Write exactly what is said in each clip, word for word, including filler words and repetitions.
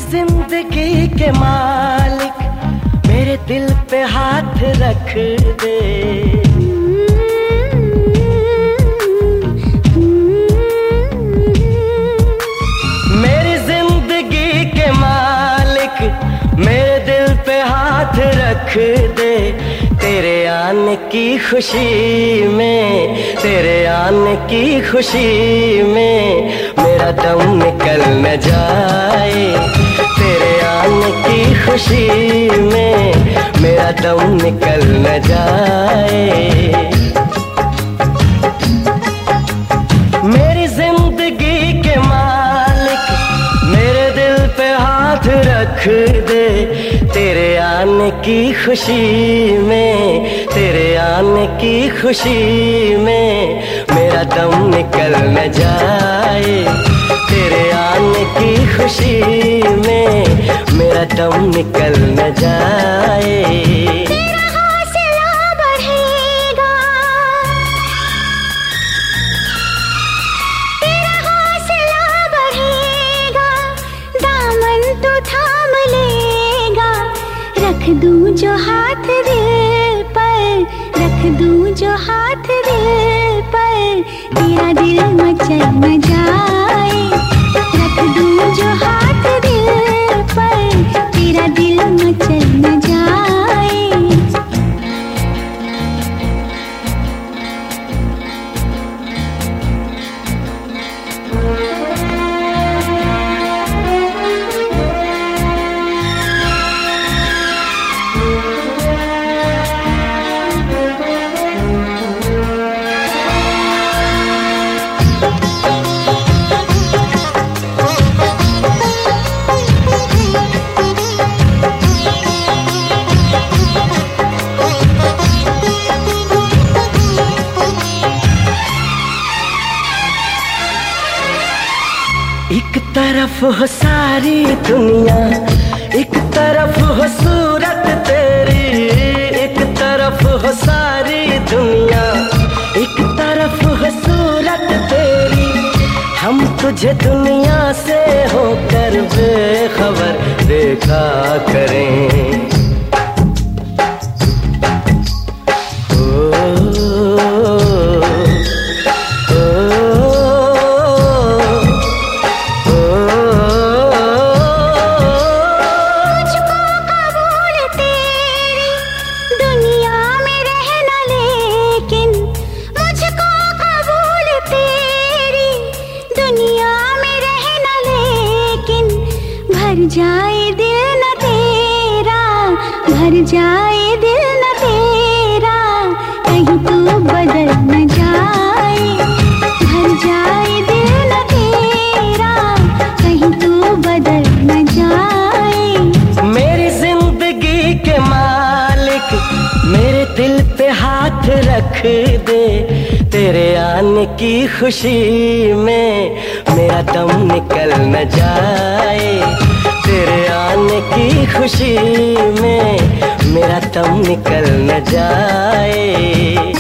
जिंदगी के मालिक मेरे दिल पे हाथ रख दे। मेरी जिंदगी के मालिक मेरे दिल पे हाथ रख दे। तेरे आने की खुशी में, तेरे आने की खुशी में मेरा दम निकल न जाए। तेरे आने की खुशी में मेरा दम निकल न जाए। मेरी जिंदगी के मालिक मेरे दिल पे हाथ रख दे। तेरे आने की खुशी में, तेरे आने की खुशी में मेरा दम निकल न जाए। तेरे आने की खुशी में मेरा दम निकल न जाए। तेरा हौसला बढ़ेगा, तेरा हौसला बढ़ेगा, दामन तो थाम लेगा। रख दूं जो हाथ दिल पर, रख दूं जो हाथ दिल पर, तेरा दिल मचल न जाए। रख दूं जो हाथ दिल पर, तेरा दिल मचल न जाए। एक तरफ हो सारी दुनिया, एक तरफ हो सूरत तेरी। एक तरफ हो सारी दुनिया, एक तरफ हो सूरत तेरी। हम तुझे दुनिया से होकर बेखबर देखा करें। भर जाए दिल न तेरा, भर जाए दिल न तेरा, कहीं तू बदल न जाए। भर जाए दिल न तेरा, कहीं तू बदल न जाए। मेरी जिंदगी के मालिक मेरे दिल पे हाथ रख दे। तेरे आने की खुशी में मेरा दम निकल न जाए। तेरे आने की खुशी में मेरा दम निकल न जाए।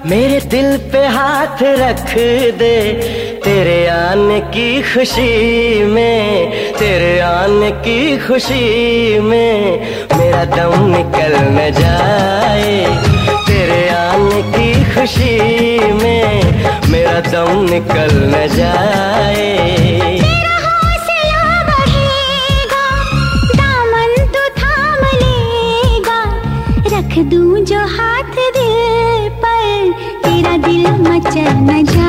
मेरे दिल पे हाथ रख दे तेरे आने की खुशी में, तेरे आने की खुशी में मेरा दम निकल न जाए। तेरे आने की खुशी में मेरा दम निकल न जाए। तेरा हौसला बढ़ेगा, दामन तू थाम लेगा, रख दूं जो हाथ दिल पर, तेरा दिल मचल न जाए।